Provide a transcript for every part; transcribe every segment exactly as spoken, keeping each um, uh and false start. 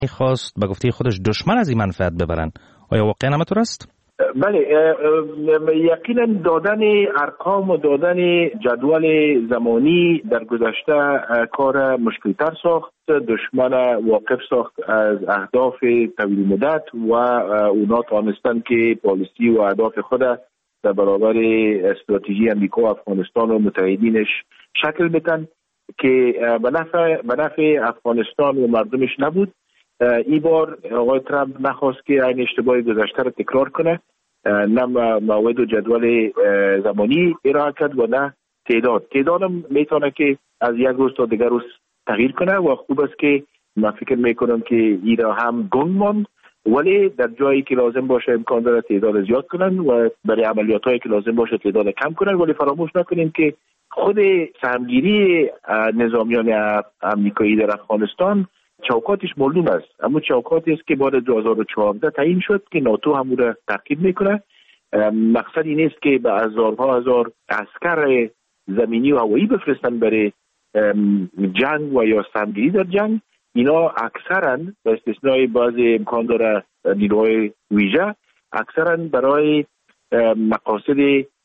خواست به گفته خودش دشمن از این منفعت ببرن. آیا واقعا همینطور است؟ بله، یقینا دادن ارقام و دادن جدول زمانی در گذشته کار مشکل‌تر ساخت. دشمن واقف ساخت از اهداف طویل مدت و اونا توانستن که پالیسی و اهداف خود در برابر استراتژی امریکا و افغانستان و متحدینش شکل بدن که به نفع به نفع افغانستان و مردمش نبود. این بار آقای ترامپ نخواست که این اشتباه گذشته را تکرار کنه، نه موعد و جدول زمانی ارائه کرد و نه تعداد تعداد هم میتونه که از یک روز تا دیگر روز تغییر کنه و خوب است که من فکر میکنم که این را هم گنگ ماند، ولی در جایی که لازم باشه امکان داره تعداد زیاد کنن و برای عملیات هایی که لازم باشه تعداد کم کنن. ولی فراموش نکنیم که خود سهمگیری نظامیان امریکایی در افغانستان چوکاتش معلوم است، اما چوکاتی است که بعد دو هزار و چهارده تعیین شد که ناتو هم را تعقیب میکنه. مقصد این است که به هزارها هزار عسکر زمینی و هوایی بفرستن برای جنگ و یا سهمگیری در جنگ. اینا اکثرا به استثنای بعضی امکان داره نیروهای ویژه اکثرا برای مقاصد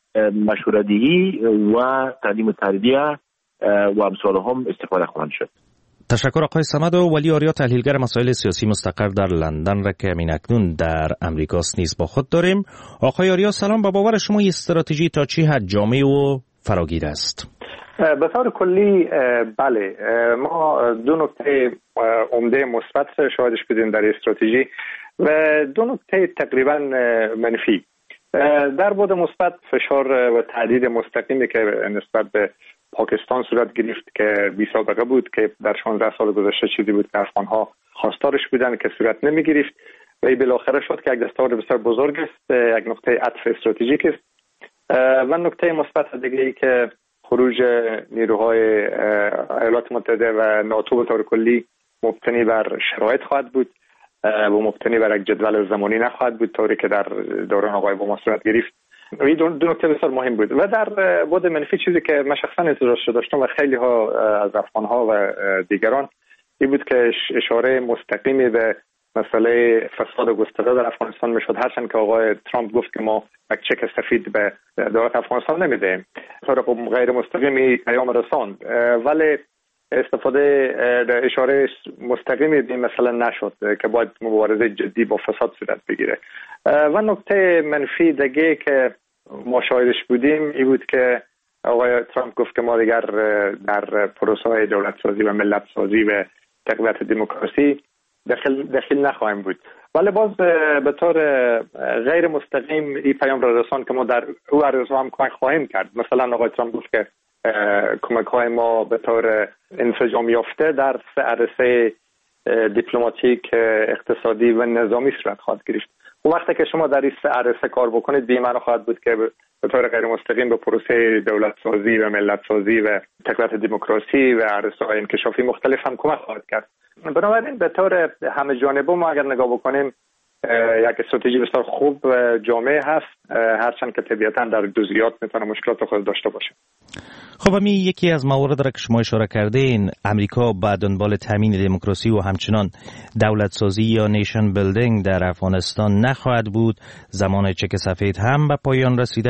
مشوره‌دهی و تعلیم و تربیه و امثال هم استفاده خواهند شد. تشکر آقای صمد. و ولی آریا تحلیلگر مسائل سیاسی مستقر در لندن را که همین اکنون در امریکاست نیز با خود داریم. آقای آریا سلام، با باور شما این استراتژی تا چه حد جامع و فراگیر است؟ به طور کلی بله، ما دو نکته عمده مثبت شاهدش بودیم در استراتژی و دو نکته تقریبا منفی. در بعد مثبت فشار و تهدید مستقیمی که نسبت به پاکستان صورت گرفت که بی سابقه بود، که در شانزده سال گذشته چیزی بود که افغان‌ها خواستارش بودن که صورت نمی گرفت و این بالاخره شد که یک دستاورد بسیار بزرگ است، یک نقطه عطف استراتژیک است. و نکته مثبت دیگه ای که خروج نیروهای ایالات متحده و ناتو به طور کلی مبتنی بر شرایط خواهد بود و مبتنی بر یک جدول زمانی نخواهد بود، طوری که در دوران آقای اوباما صورت گرفت. این دو, دو نکته بسیار مهم بود. و در بعد منفی چیزی که من شخصا انتظارش داشتم و خیلی ها از افغان‌ها و دیگران این بود که اشاره مستقیمی به مسئله فساد گسترده در افغانستان میشد، هرچند که آقای ترامپ گفت که ما یک چک سفید به دولت افغانستان نمیدهیم. طور غیر مستقیمی پیام رساند، ولی استفاده اشاره مستقیمی به مثلا نشد که باید مبارزه جدی با فساد صورت بگیره. و نکته منفی دیگه که ما شاهدش بودیم این بود که آقای ترامپ گفت که ما دیگر در پروسه دولت سازی و ملت سازی و تقویت دموکراسی داخل داخل نخواهیم بود. ولی باز به طور غیر مستقیم این پیام را رساند که ما در او عرضه هم کمک خواهیم کرد. مثلا آقای ترامپ گفت که کمک های ما به طور انسجام یافته در سه عرصه دیپلماتیک، اقتصادی و نظامی صورت خواهد گرفت. اون وقتی که شما در این سه عرصه کار بکنید بی معنی خواهد بود که به طور غیر مستقیم به پروسه دولت سازی و ملت سازی و تقویت دموکراسی و عرصه های انکشافی مختلف هم کمک خواهد کرد. بنابراین به طور همه جانبه ما اگر نگاه بکنیم یک استراتژی بسیار خوب و جامع هست، هرچند که طبیعتاً در جزئیات میتونه مشکلات خود داشته باشه. خب همین یکی از موارد را که شما اشاره کردین، امریکا با دنبال تامین دموکراسی و همچنان دولت سازی یا نیشن بیلدینگ در افغانستان نخواهد بود. زمان چک سفید هم به پایان رسیده.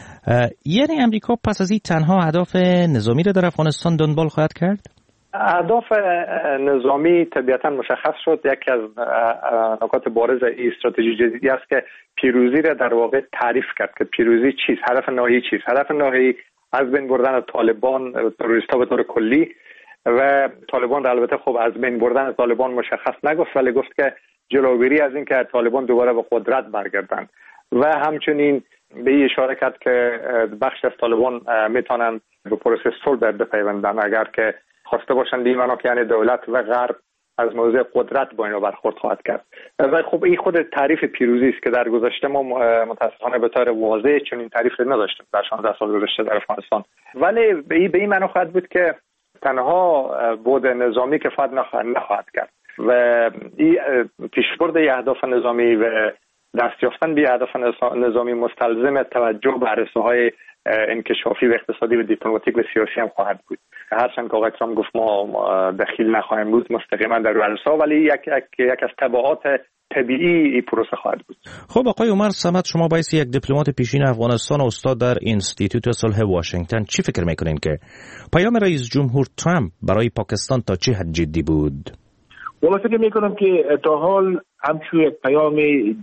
یعنی امریکا پس از این تنها اهداف نظامی را در افغانستان دنبال خواهد کرد؟ اهداف نظامی طبیعتاً مشخص شد. یکی از نکات بارز این استراتژی جدیدی است که پیروزی را در واقع تعریف کرد که پیروزی چیست، هدف نهایی چیست. هدف نهایی از بین بردن طالبان، تروریست‌ها به طور کلی و طالبان را البته خب از بین بردن طالبان مشخص نگفت، ولی گفت که جلوگیری از این که طالبان دوباره به قدرت برگردند و همچنین به این اشاره کرد که بخش از طالبان میتونن به پروسه صلح بپیوندن اگر که خواسته باشند. این معنا که یعنی دولت و غرب از موضع قدرت با اینا برخورد خواهد کرد. و خب این خود تعریف پیروزی است که در گذشته ما متاسفانه به طور واضح چون این تعریف رو نداشتیم در شانزده سال گذشته در افغانستان. ولی به این به این معنا خواهد بود که تنها بود نظامی کفایت نخواهد نخواهد کرد و این پیشبرد اهداف نظامی و دست یافتن به هدف نظامی مستلزم توجه به عرصه‌های انکشافی و اقتصادی و دیپلماتیک و سیاسی هم خواهد بود. هرچند که آقای ترامپ گفت ما دخیل نخواهیم بود مستقیما در عرصه‌ها، ولی یک یک یک از تبعات طبیعی این پروسه خواهد بود. خب آقای عمر صمد، شما باعث یک دیپلمات پیشین افغانستان و استاد در اینستیتوت صلح واشنگتن، چی فکر میکنین که پیام رئیس جمهور ترامپ برای پاکستان تا چه حد جدی بود؟ والا فکر میکنم که تا حال همچون یک پیام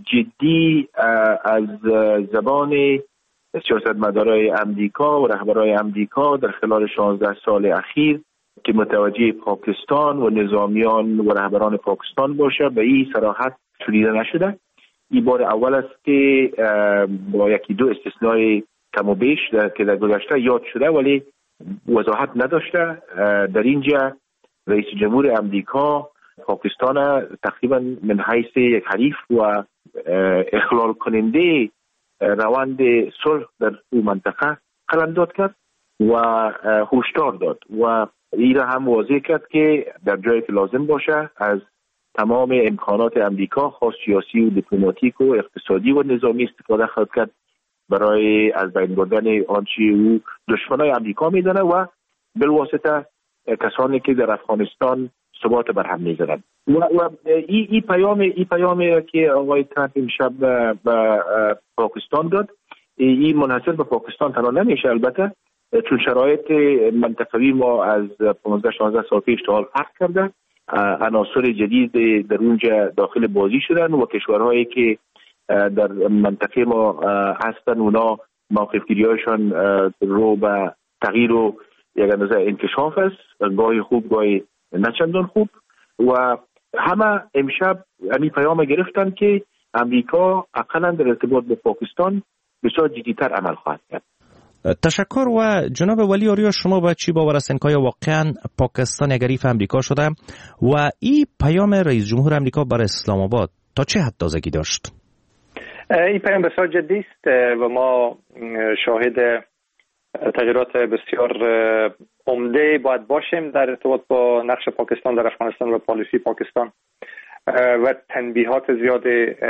جدی از زبان سیاستمدارای امریکا و رهبرای امریکا در خلال شانزده سال اخیر که متوجه پاکستان و نظامیان و رهبران پاکستان باشه به این صراحت شنیده نشده. این بار اول است که با یکی دو استثنای کم و بیش که در گذشته یاد شده ولی وضاحت نداشته. در اینجا رئیس جمهور امریکا پاکستان تقریبا من حیث یک حریف و اخلال کننده روند صلح در اون منطقه قلمداد کرد و هشدار داد و این را هم واضح کرد که در جایی که لازم باشه از تمام امکانات امریکا خاص سیاسی و دیپلماتیک و اقتصادی و نظامی استفاده خواهد کرد برای از بین بردن آنچه او دشمنای امریکا میدانه و بالواسطه کسانی که در افغانستان ثبات برهم میزنند. و, و این ای پیام ای پیامی که آقای ترامپ امشب به پاکستان داد، این منحصر به پاکستان تنها نمیشه البته، چون شرایط منطقوی ما از پانزده شانزده سال پیش تا حال فرق کرده. عناصر جدید در اونجا داخل بازی شدن و کشورهایی که در منطقه ما هستن اونا موقفگیری‌هاشون رو به تغییر و یک اندازه انکشاف است، گاهی خوب گاهی نه چندان خوب، و همه امشب همین پیام گرفتن که امریکا اقلا در ارتباط با پاکستان بسیار جدی‌تر عمل خواهد کرد. تشکر. و جناب ولی آریا، شما با چی باور هستین که واقعا پاکستان یک حریف امریکا شده و این پیام رئیس جمهور امریکا برای اسلام آباد تا چه حد تازگی داشت؟ این پیام بسیار جدی است و ما شاهد تغییرات بسیار عمده باید باشیم در ارتباط با نقش پاکستان در افغانستان و پالیسی پاکستان و تنبیهات زیاد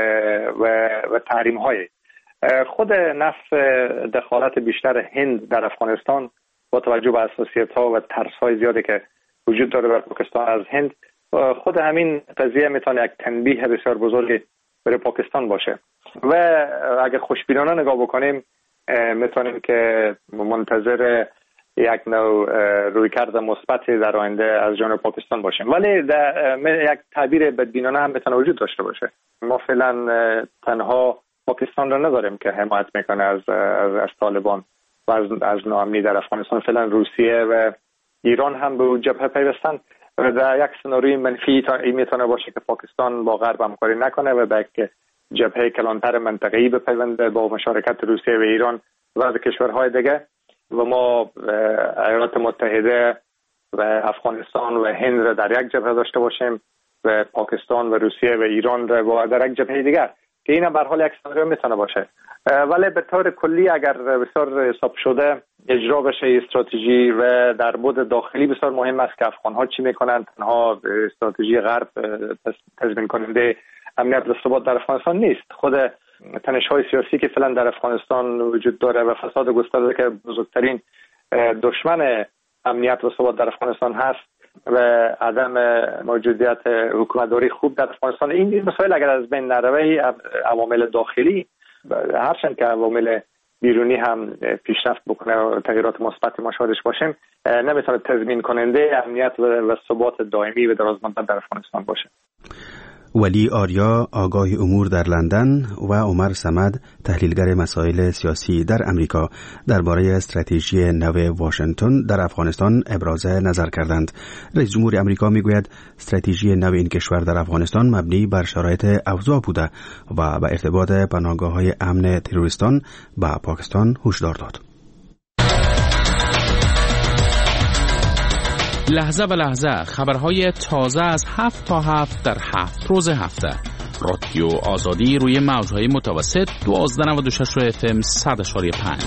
و و تحریم های خود نفس دخالت بیشتر هند در افغانستان با توجه به حساسیت ها و ترس های زیادی که وجود داره بر پاکستان از هند، خود همین قضیه میتونه یک تنبیه بسیار بزرگی برای پاکستان باشه و اگر خوشبینانه نگاه بکنیم میتونیم که منتظر یک نوع رویکرد مثبتی در آینده از جانب پاکستان باشیم، ولی در یک تعبیر بدبینانه هم میتونه وجود داشته باشه. ما فعلا تنها پاکستان را نداریم که حمایت میکنه از از, از طالبان و از, از ناامنی در افغانستان. فعلا روسیه و ایران هم به جبهه پیوستن و در یک سناریوی منفی این میتونه باشه که پاکستان با غرب همکاری نکنه و به یک جبهه کلانتر منطقه‌ای بپیونده با مشارکت روسیه و ایران و از کشورهای دیگه و ما ایالات متحده و افغانستان و هند را در یک جبهه داشته باشیم و پاکستان و روسیه و ایران را در یک جبهه دیگر که این هم به هر حال یک سناریو میتونه باشه. ولی به طور کلی اگر بسیار حساب شده اجرا بشه استراتژی و در بود داخلی بسیار مهم است که افغان‌ها چی میکنن. تنها استراتژی غرب تضمین کننده امنیت و ثبات در افغانستان نیست، خود تنش‌های سیاسی که فعلا در افغانستان وجود داره و فساد گسترده که بزرگترین دشمن امنیت و ثبات در افغانستان هست و عدم موجودیت حکومتداری خوب در افغانستان، این مسائل اگر از بین نروه عوامل داخلی هرچند که عوامل بیرونی هم پیشرفت بکنه و تغییرات مثبت ما شاهدش باشیم نمیتونه تضمین کننده امنیت و ثبات دائمی و درازمدت در افغانستان باشه. ولی آریا آگاه امور در لندن و عمر صمد تحلیلگر مسائل سیاسی در امریکا درباره استراتژی نو واشنگتن در افغانستان ابراز نظر کردند. رئیس جمهور امریکا میگوید استراتژی نو این کشور در افغانستان مبنی بر شرایط اوضاع بوده و به ارتباط پناهگاه‌های امن تروریستان با پاکستان هشدار داد. لحظه به لحظه خبرهای تازه از هفت تا هفت در هفت روز هفته. رادیو آزادی روی موجهای متوسط دوازده نود و شش رو اف ام صد و پنج.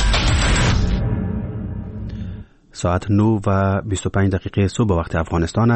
ساعت نه و بیست و پنج دقیقه صبح وقت افغانستان است.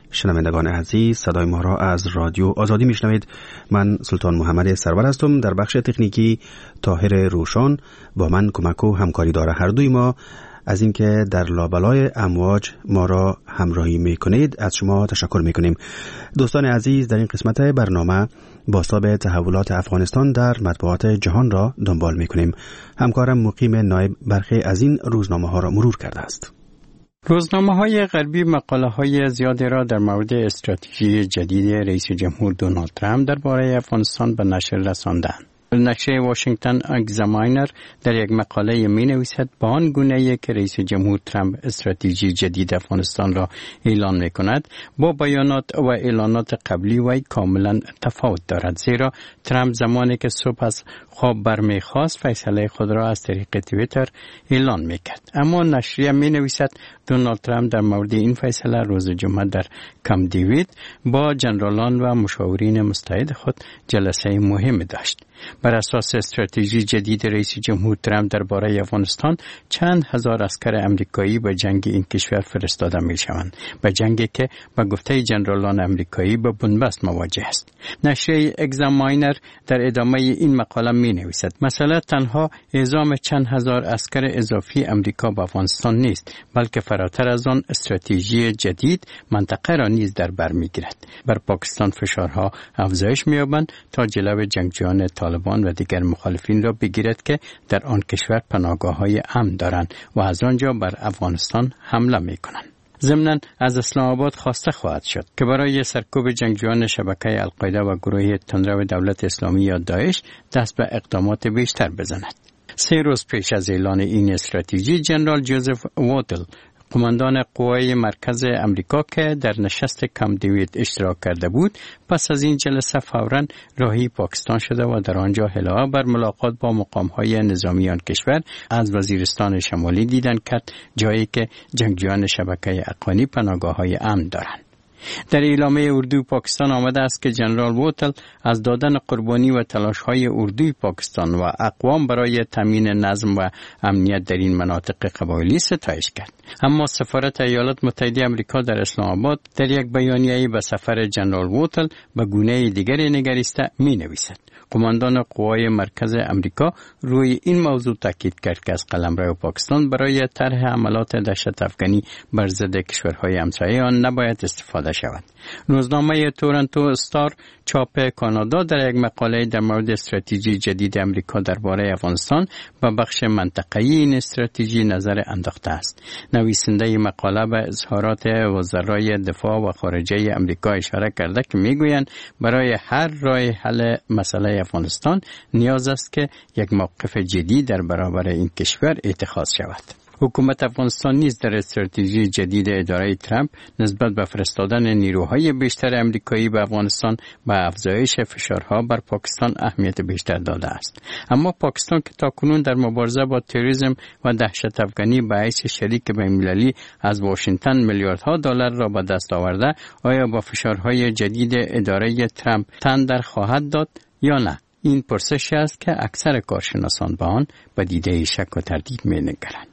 شنوندگان عزیز، صدای ما را از رادیو آزادی میشنوید. من سلطان محمد سرور هستم. در بخش تکنیکی طاهر روشن با من کمک و همکاری داره. هر دوی ما از اینکه در لابلای امواج ما را همراهی میکنید از شما تشکر میکنیم. دوستان عزیز، در این قسمت برنامه بازتاب تحولات افغانستان در مطبوعات جهان را دنبال میکنیم. همکارم مقیم نایب برخی از این روزنامه ها را مرور کرده است. روزنامه های غربی مقاله های زیادی را در مورد استراتژی جدید رئیس جمهور دونالد ترامپ درباره افغانستان به نشر رساندند. نشریه واشنگتن اگزاماینر در یک مقاله می نویسد با آن گونه‌ای که رئیس جمهور ترامپ استراتژی جدید افغانستان را اعلان می کند با بیانات و اعلانات قبلی وی کاملا تفاوت دارد، زیرا ترامپ زمانی که صبح از خواب برمیخواست فیصله خود را از طریق توییتر اعلان می کرد. اما نشریه می نویسد دونالد ترامپ در مورد این فیصله روز جمعه در کامپ دیوید با جنرالان و مشاورین مستعد خود جلسه مهمی داشت. بر اساس استراتژی جدید رئیس جمهور ترامپ درباره افغانستان چند هزار عسکر امریکایی به جنگ این کشور فرستاده می شوند، به جنگی که به گفته جنرالان امریکایی به بنبست مواجه است. نشریه اگزاماینر در ادامه این مقاله می نویسد مثلا تنها اعزام چند هزار عسکر اضافی امریکا به افغانستان نیست، بلکه فراتر از آن استراتژی جدید منطقه را نیز در بر می گیرد. بر پاکستان فشارها افزایش می یابند تا جلو جنگجویان طالبان و دیگر مخالفین را بگیرد که در آن کشور پناهگاه‌های امن دارند و از آنجا بر افغانستان حمله می کنند. ضمناً از اسلام آباد خواسته خواهد شد که برای سرکوب جنگجویان شبکه القاعده و گروه تندرو دولت اسلامی یا داعش دست به اقدامات بیشتر بزند. سه روز پیش از اعلان این استراتژی، جنرال جوزف واتل، قماندان قوای مرکز امریکا که در نشست کامپ دیوید اشتراک کرده بود، پس از این جلسه فوراً راهی پاکستان شده و در آنجا هلوها بر ملاقات با مقام‌های نظامی آن کشور از وزیرستان شمالی دیدن کرد، جایی که جنگجویان شبکه اقانی پناهگاه‌های امن دارند. در اعلامیه اردوی پاکستان آمده است که جنرال واتل از دادن قربانی و تلاش‌های اردوی پاکستان و اقوام برای تامین نظم و امنیت در این مناطق قبایلی ستایش کرد. اما سفارت ایالات متحده آمریکا در اسلام آباد در یک بیانیه‌ای به سفر جنرال واتل به گونه دیگری نگریسته می‌نویسد قماندان قوای مرکز امریکا روی این موضوع تاکید کرد که از قلمرو پاکستان برای طرح عملات دهشت افغانی بر ضد کشورهای همسایه آن نباید استفاده شود. روزنامه تورنتو استار چاپ کانادا در یک مقاله در مورد استراتژی جدید امریکا درباره افغانستان به بخش منطقه‌ای این استراتژی نظر انداخته است. نویسنده مقاله به اظهارات وزرای دفاع و خارجه امریکا اشاره کرده که میگویند برای هر راه حل مسئله افغانستان نیاز است که یک موقف جدی در برابر این کشور اتخاذ شود. حکومت افغانستان نیز در استراتژی جدید اداره ترامپ نسبت به فرستادن نیروهای بیشتر امریکایی به افغانستان به افزایش فشارها بر پاکستان اهمیت بیشتر داده است. اما پاکستان که تاکنون در مبارزه با تروریسم و دهشت افغانی به حیث شریک بین‌المللی از واشنگتن میلیاردها دلار را به دست آورده، آیا با فشارهای جدید اداره ترامپ تن در خواهد داد یا نه؟ این پرسشی است که اکثر کارشناسان به آن با دیده شک و تردید می‌نگرند.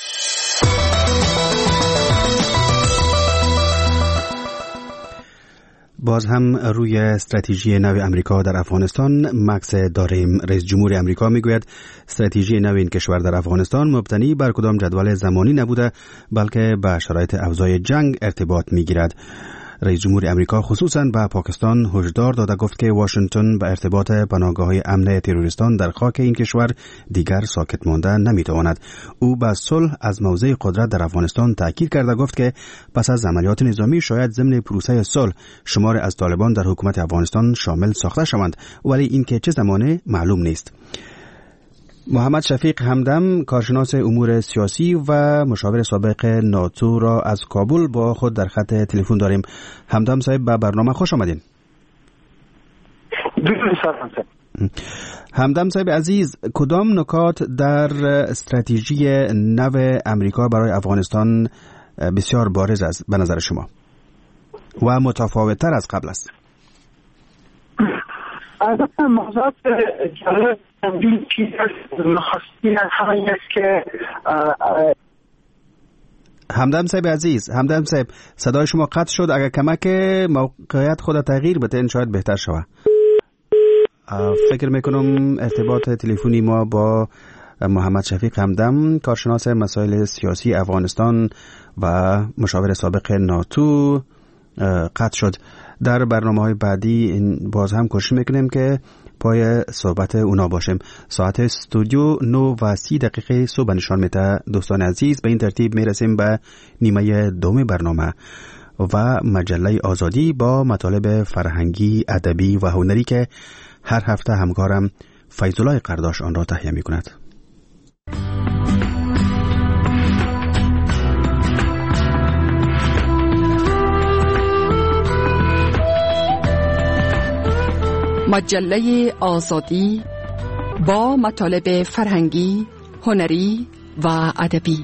باز هم روی استراتژی نو امریکا در افغانستان مکس داریم. رئیس جمهور امریکا میگوید استراتژی نو این کشور در افغانستان مبتنی بر کدام جدول زمانی نبوده، بلکه به شرایط افزای جنگ ارتباط میگیرد. رئیس جمهور امریکا خصوصاً به پاکستان هشدار داده گفت که واشنگتن به ارتباط پناهگاه‌های امن تروریستان در خاک این کشور دیگر ساکت مانده نمیتواند. او به صلح از موضع قدرت در افغانستان تاکید کرده گفت که پس از عملیات نظامی شاید ضمن پروسه صلح شمار از طالبان در حکومت افغانستان شامل ساخته شوند، ولی این که چه زمانه معلوم نیست. محمد شفیق همدم، کارشناس امور سیاسی و مشاور سابق ناتو را از کابل با خود در خط تلفن داریم. همدم صاحب به برنامه خوش آمدین. همدم صاحب عزیز، کدام نکات در استراتژی نو امریکا برای افغانستان بسیار بارز است به نظر شما و متفاوت‌تر از قبل است؟ البته موضوعات جالب تنبیل چیز نخستی همین است که همدم صاحب عزیز، همدم صاحب صدای شما قطع شد. اگر کمک موقعیت خود تغییر بتین شاید بهتر شود. فکر میکنم ارتباط تلفنی ما با محمد شفیق همدم، کارشناس مسائل سیاسی افغانستان و مشاور سابق ناتو قطع شد. در برنامه‌های بعدی باز هم کوشش میکنیم که پای صحبت اونا باشیم. ساعت استودیو نه و سی دقیقه صبح نشان میده. دوستان عزیز، به این ترتیب میرسیم به نیمه دوم برنامه و مجله آزادی با مطالب فرهنگی، ادبی و هنری که هر هفته همکارم فیض‌الله قرداش آن را تهیه میکند. مجله آزادی با مطالب فرهنگی، هنری و ادبی.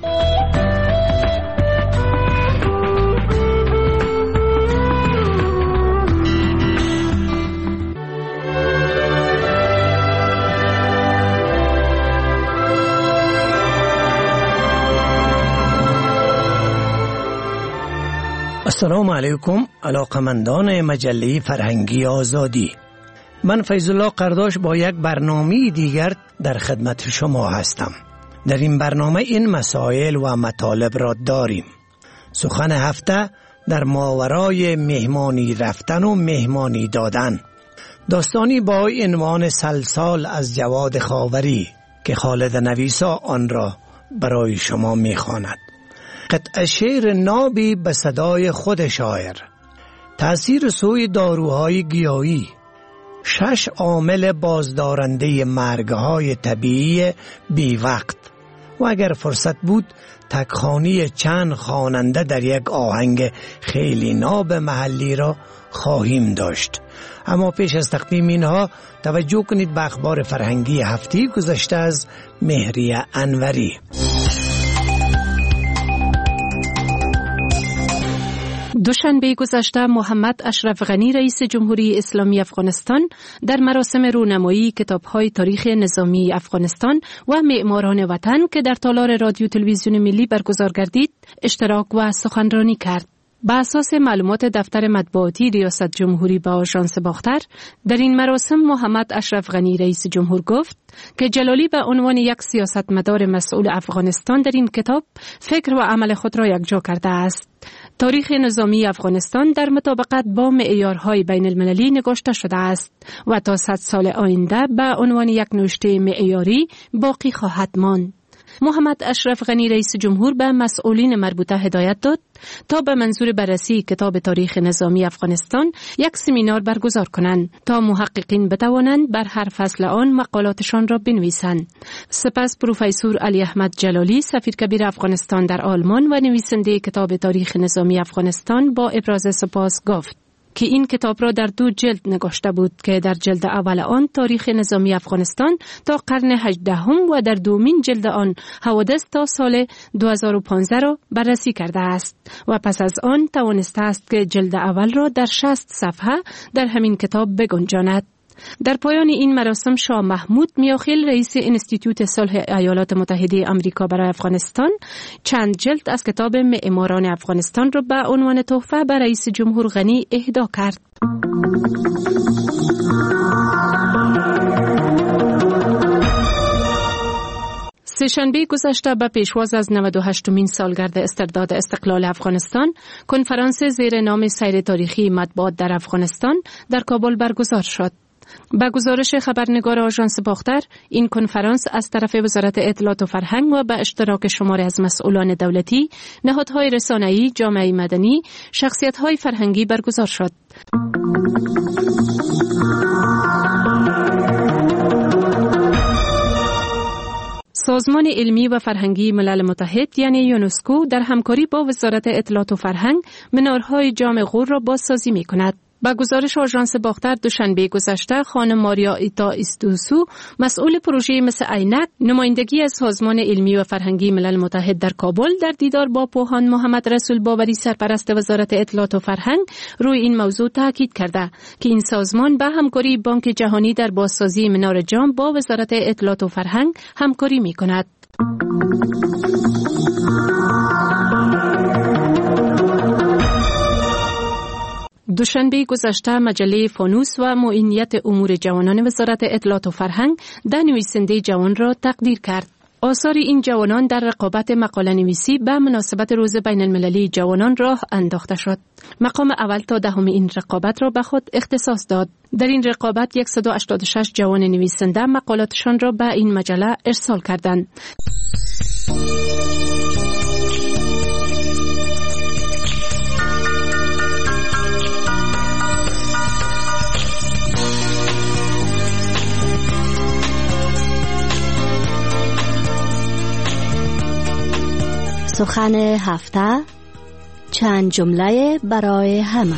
السلام علیکم علاقمندان مجله فرهنگی آزادی. من فیض‌الله قرداش با یک برنامه دیگر در خدمت شما هستم. در این برنامه این مسائل و مطالب را داریم. سخن هفته در ماورای مهمانی رفتن و مهمانی دادن. داستانی با عنوان سلسال از جواد خاوری که خالد نویسا آن را برای شما می‌خواند. قطعه شعر نابی به صدای خود شاعر. تأثیر سوی داروهای گیاهی. شش عامل بازدارنده مرگ‌های طبیعی بی وقت. و اگر فرصت بود تکخانی چند خواننده در یک آهنگ خیلی ناب محلی را خواهیم داشت. اما پیش از تقدیم اینها توجه کنید به اخبار فرهنگی هفته گذشته از مهریه انوری. دوشنبه گذشته محمد اشرف غنی رئیس جمهوری اسلامی افغانستان در مراسم رونمایی کتاب‌های تاریخ نظامی افغانستان و معماران وطن که در تالار رادیو تلویزیون ملی برگزار گردید اشتراک و سخنرانی کرد. بر اساس معلومات دفتر مطبوعاتی ریاست جمهوری با آژانس باختر، در این مراسم محمد اشرف غنی رئیس جمهور گفت که جلالی به عنوان یک سیاستمدار مسئول افغانستان در این کتاب فکر و عمل خود را یکجا کرده است. تاریخ نظامی افغانستان در مطابقت با معیارهای بین المللی نگاشته شده است و تا صد سال آینده به عنوان یک نوشته معیاری باقی خواهد ماند. محمد اشرف غنی رئیس جمهور به مسئولین مربوطه هدایت داد تا به منظور بررسی کتاب تاریخ نظامی افغانستان یک سمینار برگزار کنند تا محققین بتوانند بر هر فصل آن مقالاتشان را بنویسند. سپس پروفسور علی احمد جلالی سفیر کبیر افغانستان در آلمان و نویسنده کتاب تاریخ نظامی افغانستان با ابراز سپاس گفت که این کتاب را در دو جلد نگاشته بود که در جلد اول آن تاریخ نظامی افغانستان تا قرن هجدهم و در دومین جلد آن حوادث تا سال دو هزار و پانزده را بررسی کرده است و پس از آن توانسته است که جلد اول را در شصت صفحه در همین کتاب بگنجاند. در پایان این مراسم شاه محمود میاخیل رئیس انستیتوت صلح ایالات متحده آمریکا برای افغانستان چند جلد از کتاب معماران افغانستان را به عنوان تحفه به رئیس جمهور غنی اهدا کرد. سه‌شنبه گذشته به پیشواز از نود و هشتمین سالگرد استرداد استقلال افغانستان، کنفرانس زیر نام سیر تاریخی مطبوعات در افغانستان در کابل برگزار شد. به گزارش خبرنگار آژانس باختر، این کنفرانس از طرف وزارت اطلاعات و فرهنگ و به اشتراک شماری از مسئولان دولتی، نهادهای رسانه‌ای، جامعه مدنی، شخصیت‌های فرهنگی برگزار شد. سازمان علمی و فرهنگی ملل متحد یعنی یونسکو در همکاری با وزارت اطلاعات و فرهنگ منارهای جام غور را بازسازی می‌کند. با گزارش آژانس باختر دوشنبه گذشته خانم ماریا ایتا استوسو، مسئول پروژه مثل عینک، نمایندگی از سازمان علمی و فرهنگی ملل متحد در کابل، در دیدار با پوهان محمد رسول باوری سرپرست وزارت اطلاعات و فرهنگ روی این موضوع تاکید کرده که این سازمان به همکاری بانک جهانی در بازسازی منار جام با وزارت اطلاعات و فرهنگ همکاری می‌کند. دوشنبه گذشته مجله فانوس و معینیت امور جوانان وزارت اطلاعات و فرهنگ ده نویسنده جوان را تقدیر کرد. آثار این جوانان در رقابت مقاله نویسی به مناسبت روز بین المللی جوانان راه انداخته شد. مقام اول تا دهم این رقابت را به خود اختصاص داد. در این رقابت صد و هشتاد و شش جوان نویسنده مقالاتشان را به این مجله ارسال کردند. سخن هفته، چند جمله برای همه.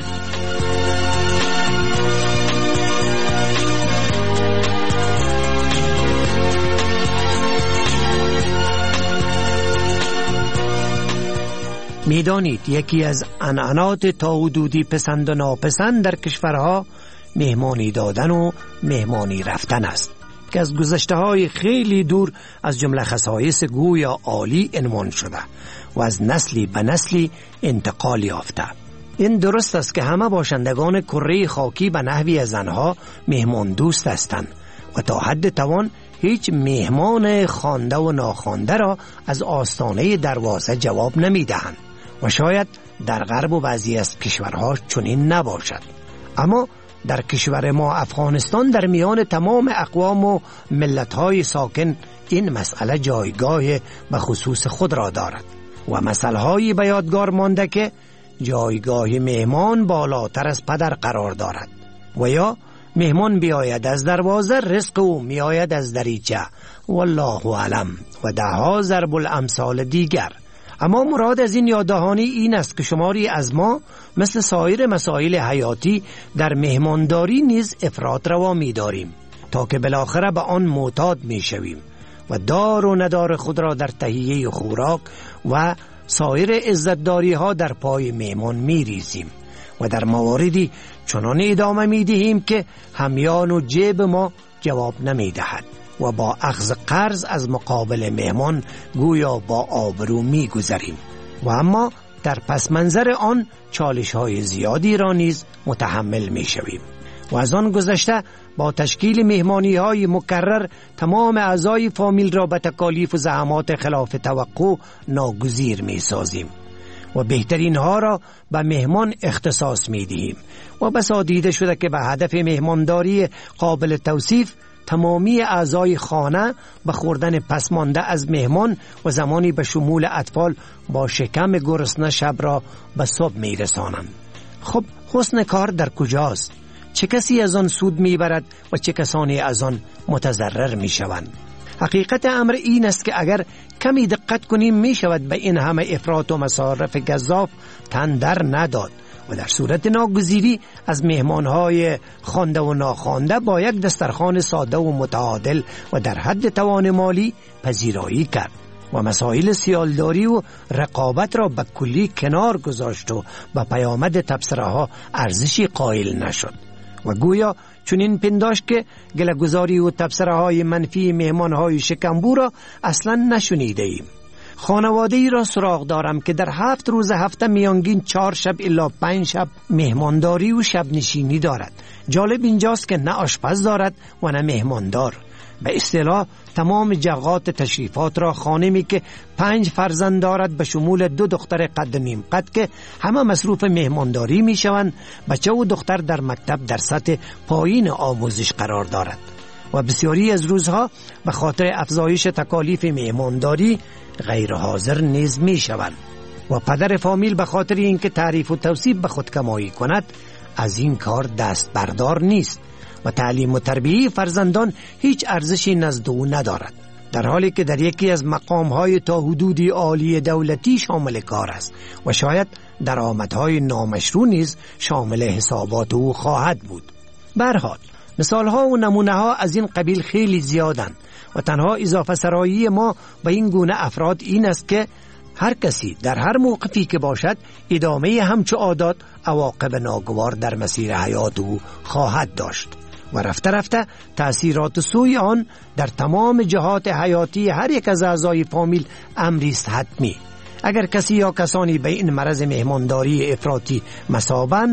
میدانید یکی از عنعنات تا حدودی پسند و ناپسند در کشورها مهمانی دادن و مهمانی رفتن است که از گذشته های خیلی دور از جمله خصایص گویا عالی عنوان شده و از نسلی به نسلی انتقال یافته. این درست است که همه باشندگان کره خاکی به نحوی از آنها مهمان دوست هستند و تا حد توان هیچ مهمان خوانده و ناخوانده را از آستانه دروازه جواب نمی دهند و شاید در غرب و بعضی از کشورها چنین نباشد، اما در کشور ما افغانستان در میان تمام اقوام و ملت‌های ساکن این مسئله جایگاه به خصوص خود را دارد و مسئله‌های به یادگار مانده که جایگاه مهمان بالاتر از پدر قرار دارد و یا مهمان بیاید از دروازه رزق او میآید از دریچه والله اعلم و ده ها ضرب الامثال دیگر. اما مراد از این یاددهانی این است که شماری از ما مثل سایر مسائل حیاتی در مهمانداری نیز افراط روا می داریم تا که بالاخره به آن معتاد می شویم و دار و ندار خود را در تهیه خوراک و سایر عزتداری ها در پای مهمان می ریزیم و در مواردی چنان ادامه می دهیم که همیان و جیب ما جواب نمی دهد و با اخذ قرض از مقابل مهمان گویا با آبرو می گذریم و اما در پس منظر آن چالش های زیادی را نیز متحمل می شویم و از آن گذشته با تشکیل مهمانی های مکرر تمام اعضای فامیل را به تکالیف و زحمات خلاف توقع ناگزیر می سازیم و بهترین ها را به مهمان اختصاص می دهیم و بسا دیده شده که به هدف مهمانداری قابل توصیف تمامی اعضای خانه به خوردن پسمانده از مهمان و زمانی به شمول اطفال با شکم گرسنه شب را به صبح می رسانند. خب حسن کار در کجاست؟ چه کسی از آن سود می برد و چه کسانی از آن متضرر می شوند؟ حقیقت امر این است که اگر کمی دقت کنیم می شود به این همه افراط و مصارف گزاف تن در نداد و در صورت ناگزیری از مهمانهای خوانده و ناخوانده با یک دسترخوان ساده و متعادل و در حد توان مالی پذیرایی کرد و مسائل سیالداری و رقابت را به کلی کنار گذاشت و به پیامد تبصره ها ارزشی قائل نشد و گویا چنین پنداشت که گله‌گزاری و تبصره های منفی مهمان های شکمبو را اصلا نشنیده ایم. خانواده ای را سراغ دارم که در هفت روز هفته میانگین چهار شب الا پنج شب مهمانداری و شب نشینی دارد. جالب اینجاست که نه آشپز دارد و نه مهماندار. به اصطلاح تمام جهات تشریفات را خانمی که پنج فرزند دارد به شمول دو دختر قد نیم قد که همه مصروف مهمانداری می شوند، بچه و دختر در مکتب در سطح پایین آموزش قرار دارد و بسیاری از روزها به خاطر افزایش تکالیف مهمانداری غیر حاضر نیز می شوند و پدر فامیل به خاطر اینکه تعریف و توصیف به خود کمایی کند از این کار دست بردار نیست و تعلیم و تربیه فرزندان هیچ ارزشی نزد او ندارد، در حالی که در یکی از مقامهای تا حدودی عالی دولتی شامل کار است و شاید درآمدهای نامشروع نیز شامل حسابات او خواهد بود. به هر حال مثالها و نمونه‌ها از این قبیل خیلی زیادند و تنها اضافه سرایی ما به این گونه افراد این است که هر کسی در هر موقفی که باشد ادامه همچو عادات عواقب ناگوار در مسیر حیات او خواهد داشت و رفته رفته تأثیرات سوی آن در تمام جهات حیاتی هر یک از اعضای فامیل امری است حتمی. اگر کسی یا کسانی به این مرض مهمانداری افراطی مصابند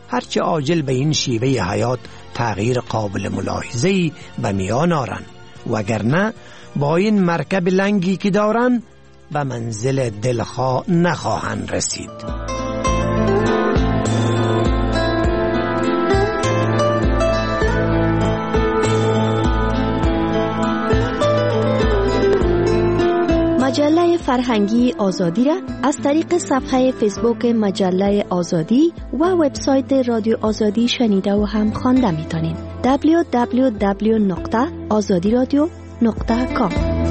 هرچه عاجل به این شیوه حیات تغییر قابل ملاحظه‌ای به میان آرند، وگرنه با این مرکب لنگی که دارند به منزل دلخواه نخواهند رسید. مجله فرهنگی آزادی را از طریق صفحه فیسبوک مجله آزادی و وبسایت رادیو آزادی شنیده و هم خوانده میتونید. دبلیو دبلیو دبلیو نقطه آزادی رادیو نقطه کام.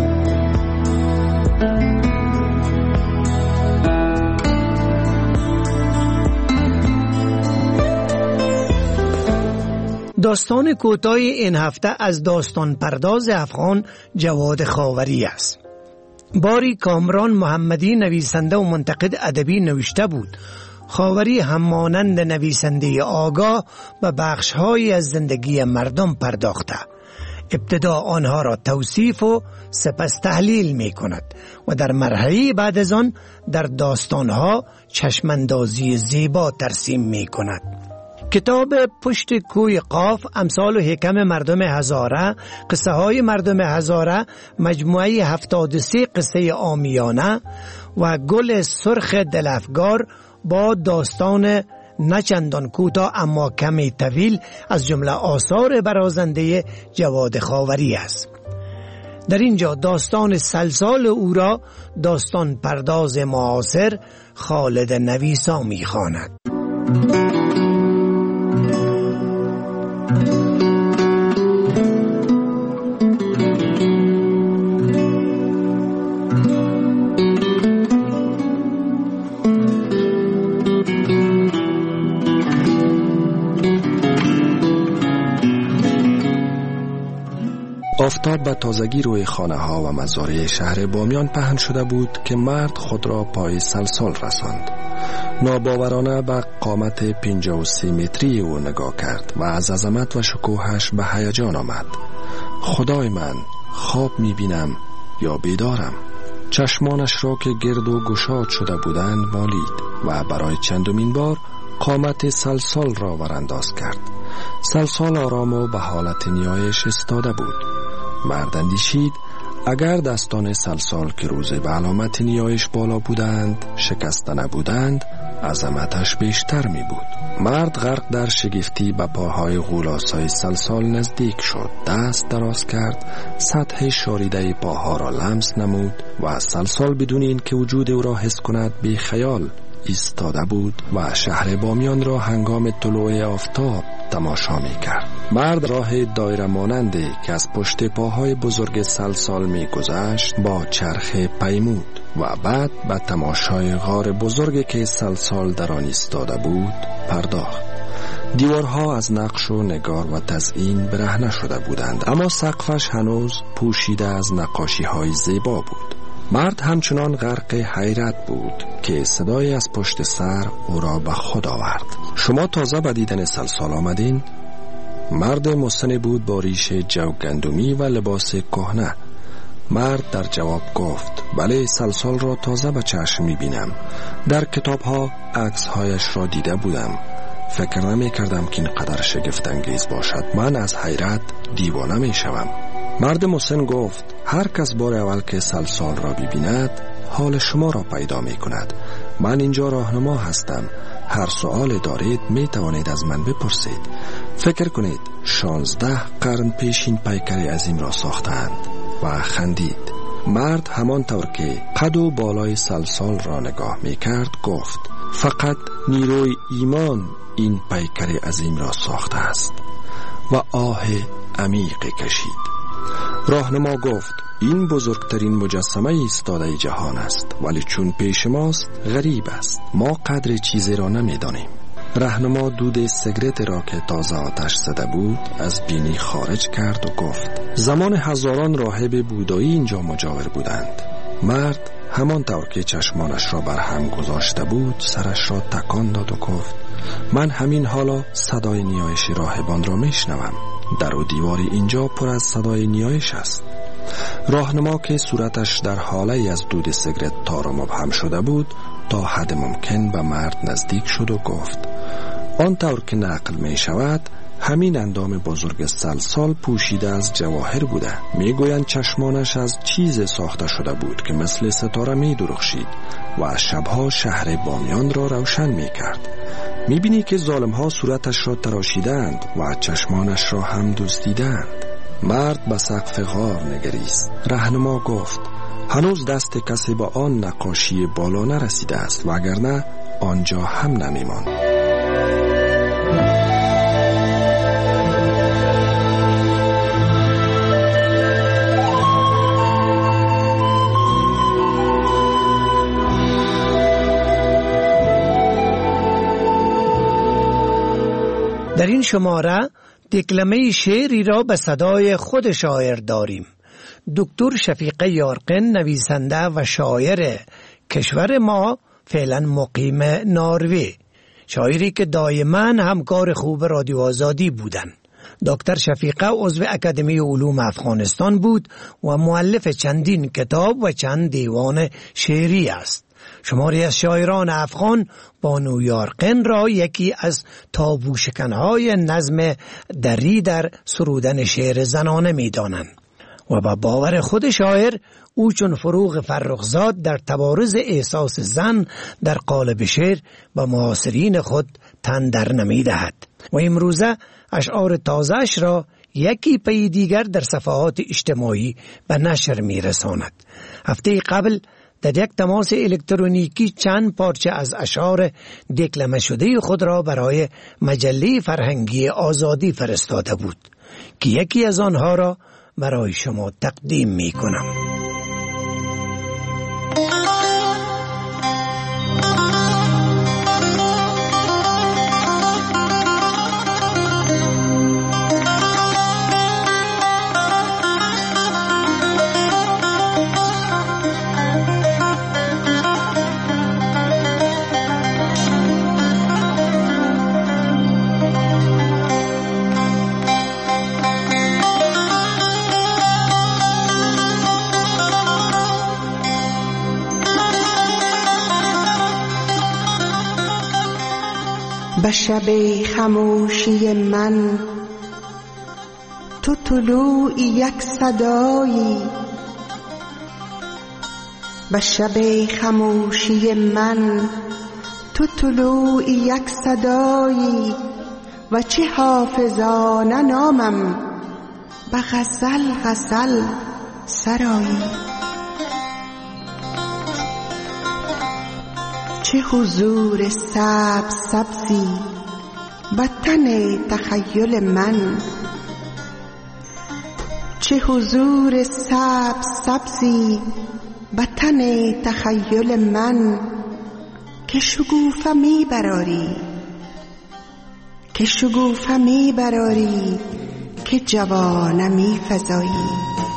داستان کوتاه این هفته از داستان پرداز افغان جواد خاوری است. باری کامران محمدی نویسنده و منتقد ادبی نوشته بود: خاوری همانند نویسنده آگاه به بخش‌هایی از زندگی مردم پرداخته. ابتدا آنها را توصیف و سپس تحلیل می کند و در مرحله بعد از آن در داستانها چشماندازی زیبا ترسیم می کند. کتاب پشت کوی قاف، امثال و حکم مردم هزاره، قصه های مردم هزاره، مجموعه هفتاد و سه قصه عامیانه و گل سرخ دلافگار با داستان نچندان کوتاه اما کمی طویل از جمله آثار برازنده جواد خاوری است. در اینجا داستان سلسال او را داستان پرداز معاصر خالد نویسا می خواند. آفتاب به تازگی روی خانه ها و مزارع شهر بامیان پهن شده بود که مرد خود را پای سلسال رساند. ناباورانه به قامت پنجاه و سه متری او نگاه کرد و از عظمت و شکوهش به هیجان آمد. خدای من، خواب می بینم یا بیدارم؟ چشمانش را که گرد و گشاد شده بودند مالید و برای چندمین بار قامت سلسال را ورانداز کرد. سلسال آرام و به حالت نیایش استاده بود. مرد اندیشید اگر دستان سلسال که روز به علامت نیایش بالا بودند شکسته نبودند، عظمتش بیشتر می بود. مرد غرق در شگفتی به پاهای غولاسای سلسال نزدیک شد، دست دراز کرد، سطح شاریده پاها را لمس نمود و سلسال بدون این که وجود او را حس کند بی خیال ایستاده بود و شهر بامیان را هنگام طلوع آفتاب تماشا می کرد. مرد راه دایره مانندی که از پشت پاهای بزرگ سلسال می گذشت با چرخ پیمود و بعد به تماشای غار بزرگی که سلسال در آن ایستاده بود پرداخت. دیوارها از نقش و نگار و تزئین برهنه شده بودند، اما سقفش هنوز پوشیده از نقاشی های زیبا بود. مرد همچنان غرق حیرت بود که صدای از پشت سر او را به خود آورد. شما تازه به دیدن سلسال آمدین؟ مرد مسن بود با ریش جو گندمی و لباس کهنه. مرد در جواب گفت: بله، سلسال را تازه به چشم می بینم. در کتاب ها عکس هایش را دیده بودم. فکر نمی کردم که اینقدر شگفت انگیز باشد. من از حیرت دیوانه می شوم. مرد مسن گفت: هر کس بار اول که سلسال را ببیند حال شما را پیدا می کند. من اینجا راهنما هستم. هر سوال دارید می توانید از من بپرسید. فکر کنید شانزده قرن پیش این پیکر عظیم را ساختند. و خندید. مرد همان طور که قد و بالای سلسال را نگاه می کرد گفت: فقط نیروی ایمان این پیکر عظیم را ساخته است. و آه عمیق کشید. راهنما گفت: این بزرگترین مجسمه ایستاده جهان است، ولی چون پیش ماست غریب است. ما قدر چیزی را نمی دانیم. راهنما دود سیگرت را که تازه آتش زده بود از بینی خارج کرد و گفت: زمان هزاران راهب بودایی اینجا مجاور بودند. مرد همان طور که چشمانش را بر هم گذاشته بود سرش را تکان داد و گفت: من همین حالا صدای نیایش راهبان را میشنوم. در و دیوار اینجا پر از صدای نیایش است. راهنما که صورتش در حاله از دود سیگرت تار و مبهم شده بود تا حد ممکن به مرد نزدیک شد و گفت: آنطور که نقل می شود همین اندام بزرگ سلسال پوشیده از جواهر بوده. می گویند چشمانش از چیز ساخته شده بود که مثل ستاره می درخشید و شبها شهر بامیان را روشن می کرد. می بینی که ظالمها صورتش را تراشیدند و چشمانش را هم دزدیدند. مرد به سقف غار نگریست. رهنما گفت هنوز دست کسی با آن نقاشی بالا نرسیده است، وگرنه آنجا هم نمی ماند. در این شماره دکلمه شعری را به صدای خود شاعر داریم. دکتر شفیقه یارقین، نویسنده و شاعر کشور ما، فعلا مقیم نروژ، شاعری که دائما همکار خوب رادیو آزادی بودند. دکتر شفیقه عضو اکادمی علوم افغانستان بود و مؤلف چندین کتاب و چند دیوان شعری است. شماری از شاعران افغان بانو یارقین را یکی از تابوشکنهای نظم دری در سرودن شعر زنانه می دانند و با باور خود شاعر او چون فروغ فرخزاد در تبارز احساس زن در قالب شعر به معاصرین خود تن در نمی دهد و امروزه اشعار تازه‌اش را یکی پی دیگر در صفحات اجتماعی به نشر می رساند. هفته قبل در یک تماس الکترونیکی چند پارچه از اشعار دکلمه شده خود را برای مجله فرهنگی آزادی فرستاده بود که یکی از آنها را برای شما تقدیم می کنم. به شب خموشی من تو طلوع یک صدایی، به شب خموشی من تو طلوع یک صدایی و چه حافظانه نامم به غزل غزل سرایی. چه حضور سبز سبزی به تن تخیل من، چه حضور سبز سبزی به تن تخیل من که شگوفه می براری، که شگوفه می براری که جوانه می فزایی.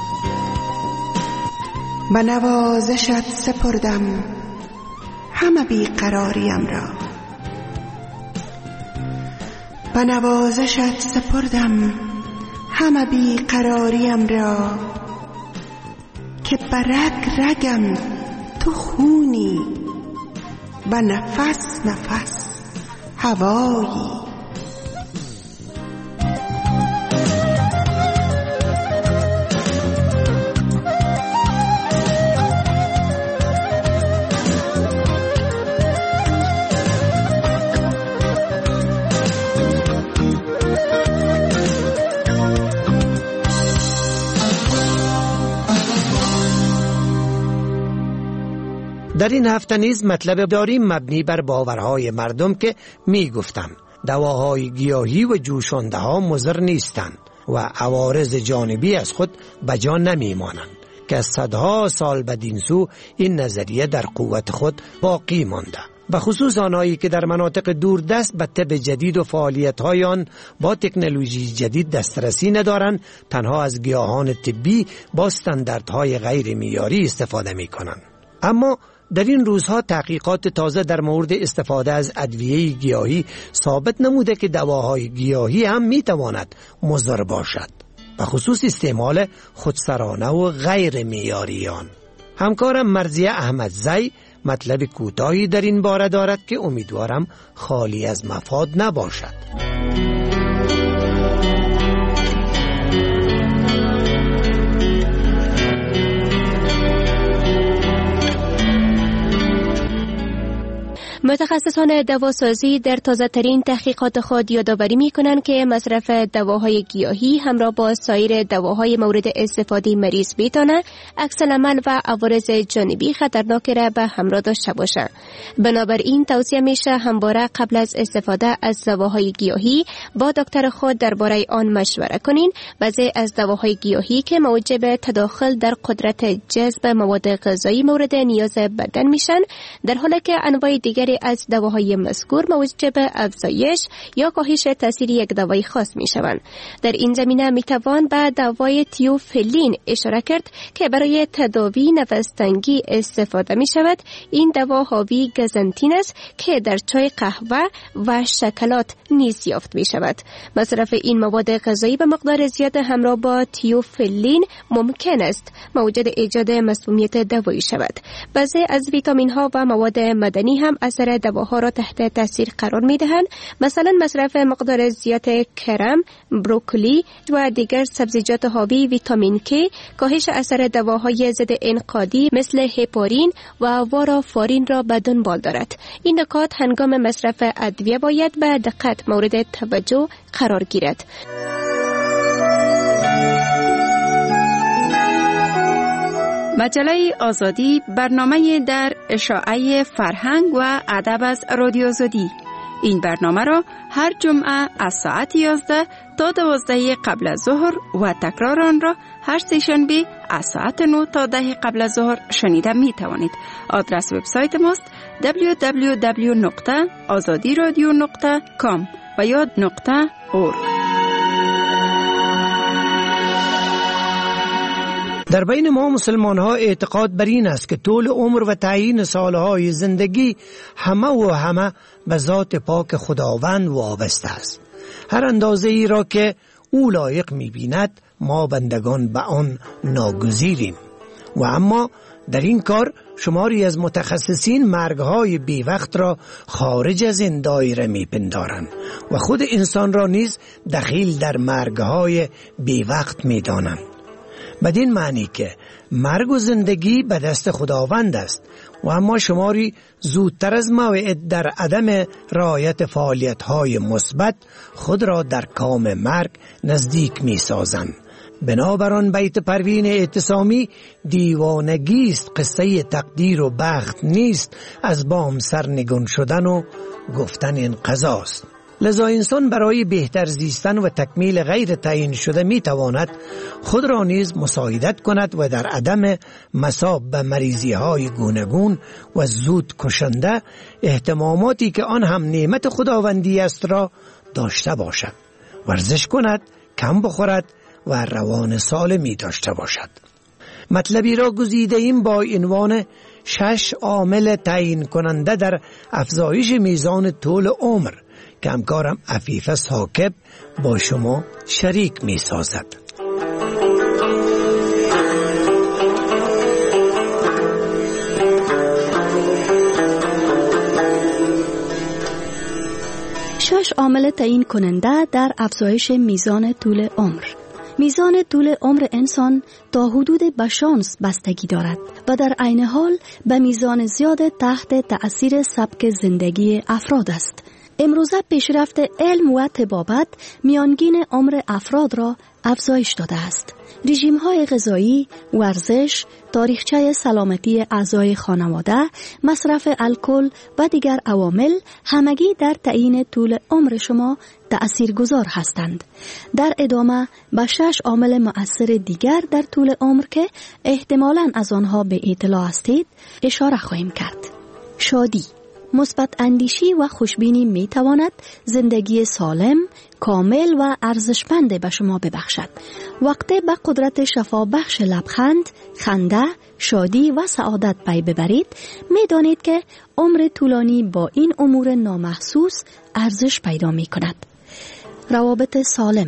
به نوازشت سپردم همه بیقراریم را، به نوازشت سپردم همه بیقراریم را که برگ رگم تو خونی، به نفس نفس هوایی. در این هفته نیز مطلب داریم مبنی بر باورهای مردم که می گفتند دواهای گیاهی و جوشانده ها مضر نیستند و عوارض جانبی از خود بجا نمی مانند که از صدها سال بدین سو این نظریه در قوت خود باقی مانده. به خصوص آنهایی که در مناطق دوردست به طب جدید و فعالیت‌های آن با تکنولوژی جدید دسترسی ندارند، تنها از گیاهان طبی با استانداردهای غیر معیاری استفاده می‌کنند. اما در این روزها تحقیقات تازه در مورد استفاده از ادویه گیاهی ثابت نموده که دواهای گیاهی هم میتواند مضر باشد، به خصوص استعمال خودسرانه و غیر معیاری آن. همکارم مرضیه احمدزی مطلب کوتاهی در این باره دارد که امیدوارم خالی از مفاد نباشد. متخصصان دواسازی در تازه‌ترین تحقیقات خود یادآوری می‌کنند که مصرف دواهای گیاهی همراه با سایر دواهای مورد استفاده مریض می‌تواند عکس‌العمل و عوارض جانبی خطرناک را به همراه داشته باشد. بنابراین توصیه میشه همواره قبل از استفاده از دواهای گیاهی با دکتر خود درباره آن مشوره کنین. بعضی از دواهای گیاهی که موجب تداخل در قدرت جذب مواد غذایی مورد نیاز بدن میشن، در حالی که انواع دیگری از دواهای مذکور موجب افزایش یا کاهش تاثیر یک دوای خاص می شوند. در این زمینه می توان به دوای تیوفیلین اشاره کرد که برای تداوی نفس‌تنگی استفاده می شود. این دوا حاوی گزنتین است که در چای، قهوه و شکلات نیز یافت می شود. مصرف این مواد غذایی به مقدار زیاد همراه با تیوفیلین ممکن است موجب ایجاد مسمومیت دوایی شود. بعضی از ویتامین ها و مواد معدنی هم اثر دواها را تحت تاثیر قرار می دهند. مثلا مصرف مقدار زیاد کرم، بروکلی و دیگر سبزیجات حاوی ویتامین K کاهش اثر دواهای ضد انقادی مثل هپارین و وارافارین را به دنبال دارد. این نکات هنگام مصرف ادویه باید به دقت مورد توجه قرار گیرد. مجله آزادی برنامه در اشاعه فرهنگ و ادب از رادیو آزادی. این برنامه را هر جمعه از ساعت یازده تا دوازده قبل از ظهر و تکرار آن را هر سه‌شنبه از ساعت نه تا ده قبل از ظهر شنیده می توانید. آدرس وبسایت ماست دبلیو دبلیو دبلیو نقطه آزادی رادیو نقطه کام و یا نقطه اور. در بین ما مسلمان ها اعتقاد بر این است که طول عمر و تعیین سالهای زندگی همه و همه به ذات پاک خداوند وابسته است. هر اندازه ای را که او لایق می بیند ما بندگان به آن ناگزیریم. و اما در این کار شماری از متخصصین مرگهای بی وقت را خارج از این دایره می پندارند و خود انسان را نیز دخیل در مرگهای بی وقت می دانند. بدین معنی که مرگ و زندگی به دست خداوند است و اما شماری زودتر از موعد در عدم رعایت فعالیت‌های مثبت خود را در کام مرگ نزدیک می‌سازند. بنابراین بیت پروین اعتصامی دیوانگی است، قصه تقدیر و بخت نیست، از بام سرنگون شدن و گفتن این قضاست. لذا انسان برای بهتر زیستن و تکمیل غیر تعیین شده می تواند خود را نیز مساعدت کند و در عدم مصاب به مریضی های گوناگون و زود کشنده اهتماماتی که آن هم نعمت خداوندی است را داشته باشد. ورزش کند، کم بخورد و روان سالمی داشته باشد. مطلبی را گزیده ایم با عنوان شش عامل تعیین کننده در افزایش میزان طول عمر که همکارم عفیفه ثاقب با شما شریک می سازد. شش عامل تعیین کننده در افزایش میزان طول عمر. میزان طول عمر انسان تا حدود به شانس بستگی دارد و در عین حال به میزان زیاد تحت تأثیر سبک زندگی افراد است. امروزه پیشرفت علم و طبابت میانگین عمر افراد را افزایش داده است. رژیم‌های غذایی، ورزش، تاریخچه سلامتی اعضای خانواده، مصرف الکل و دیگر عوامل همگی در تعیین طول عمر شما تأثیرگذار هستند. در ادامه به شش عامل مؤثر دیگر در طول عمر که احتمالاً از آنها به اطلاع هستید اشاره خواهیم کرد. شادی، مثبت اندیشی و خوشبینی می تواند زندگی سالم، کامل و ارزشمند به شما ببخشد. وقتی به قدرت شفا بخش لبخند، خنده، شادی و سعادت پی ببرید، می دانید که عمر طولانی با این امور نامحسوس ارزش پیدا می کند. روابط سالم،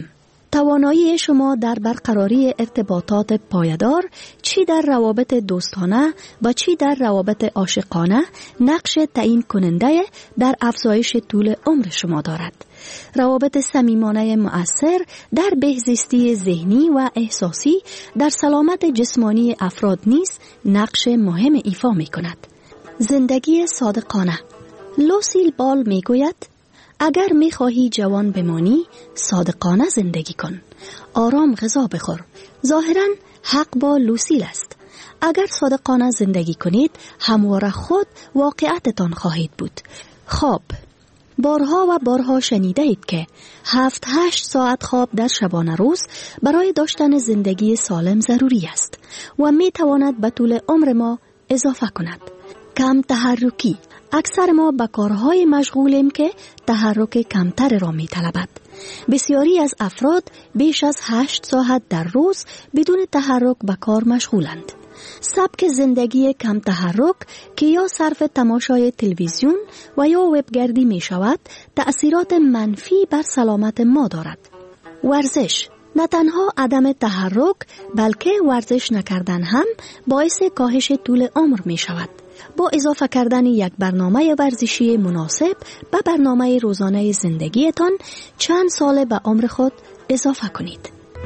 توانایی شما در برقراری ارتباطات پایدار چی در روابط دوستانه و چی در روابط عاشقانه نقش تعیین کننده در افزایش طول عمر شما دارد. روابط صمیمانه مؤثر در بهزیستی ذهنی و احساسی در سلامت جسمانی افراد نیز نقش مهم ایفا می کند. زندگی صادقانه. لوسیل بال می گوید اگر می خواهی جوان بمانی صادقانه زندگی کن. آرام غذا بخور. ظاهراً حق با لوسیل است. اگر صادقانه زندگی کنید همواره خود واقعیتتان خواهید بود. خواب. بارها و بارها شنیده اید که هفت هشت ساعت خواب در شبانه روز برای داشتن زندگی سالم ضروری است و می تواند به طول عمر ما اضافه کند. کم تحرکی. اکثر ما به کارهای مشغولیم که تحرک کمتر را می طلبد. بسیاری از افراد بیش از هشت ساعت در روز بدون تحرک به کار مشغولند. سبک زندگی کم تحرک که یا صرف تماشای تلویزیون و یا وبگردی می شود تأثیرات منفی بر سلامت ما دارد. ورزش. نه تنها عدم تحرک بلکه ورزش نکردن هم باعث کاهش طول عمر می شود. با اضافه کردن یک برنامه ورزشی مناسب به برنامه روزانه زندگیتان چند سال به عمر خود اضافه کنید.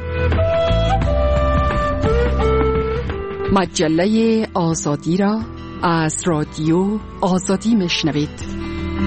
مجله آزادی را از رادیو آزادی میشنوید.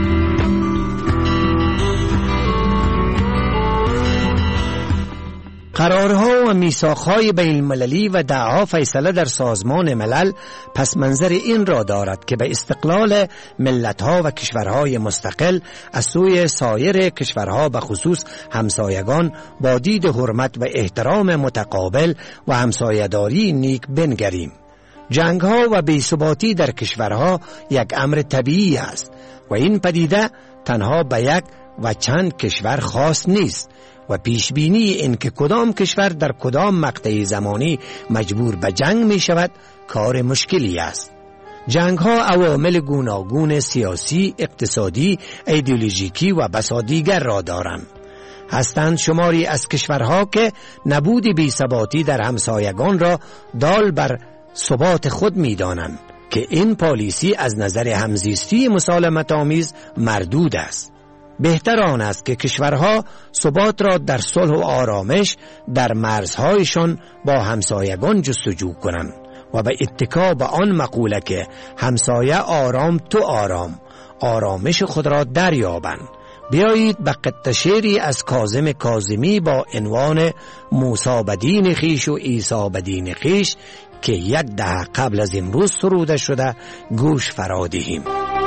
قرارها و میثاقهای بین المللی و دعاها فیصله در سازمان ملل پس منظر این را دارد که به استقلال ملتها و کشورهای مستقل از سوی سایر کشورها به خصوص همسایگان با دید حرمت و احترام متقابل و همسایه‌داری نیک بنگریم. جنگها و بی‌ثباتی در کشورها یک امر طبیعی است و این پدیده تنها به یک و چند کشور خاص نیست و پیشبینی این که کدام کشور در کدام مقطع زمانی مجبور به جنگ می شود کار مشکلی است. جنگ ها عوامل گوناگون سیاسی، اقتصادی، ایدئولوژیکی و بسا دیگر را دارند. هستند شماری از کشورها که نبود بی‌ثباتی در همسایگان را دال بر ثبات خود می دانند که این پالیسی از نظر همزیستی مسالمت آمیز مردود است. بهتر آن است که کشورها ثبات را در صلح و آرامش در مرزهایشان با همسایگان جستجو کنند و به اتکا به آن مقوله که همسایه آرام تو آرام آرامش خود را دریابند. بیایید به قطعه شعری از کاظم کاظمی با عنوان موسی بدین خویش و عیسی بدین خویش که یک دهه قبل از امروز سروده شده گوش فرا دهیم.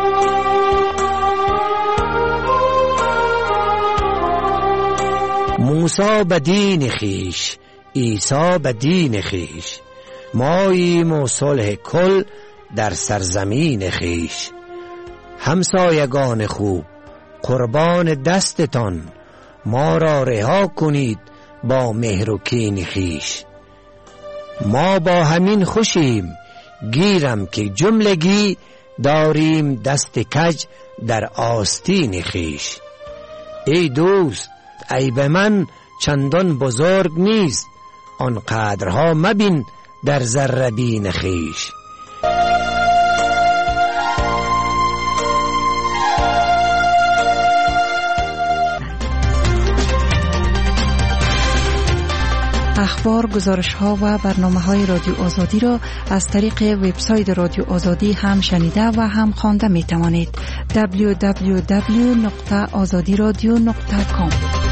موسی بدین خویش، عیسی بدین خویش، ماییم و صلح کل در سرزمین خویش. همسایگان خوب قربان دستتان، ما را رها کنید با مهر و کین خویش. ما با همین خوشیم، گیرم که جملگی داریم دست کج در آستین خویش. ای دوست عیب من چندان بزرگ نیست، آن قدرها مبین در ذره بین خویش. اخبار، گزارش‌ها و برنامه‌های رادیو آزادی را از طریق وبسایت رادیو آزادی هم شنیده و هم خوانده می‌توانید. دبلیو دبلیو دبلیو دات آزادی رادیو دات کام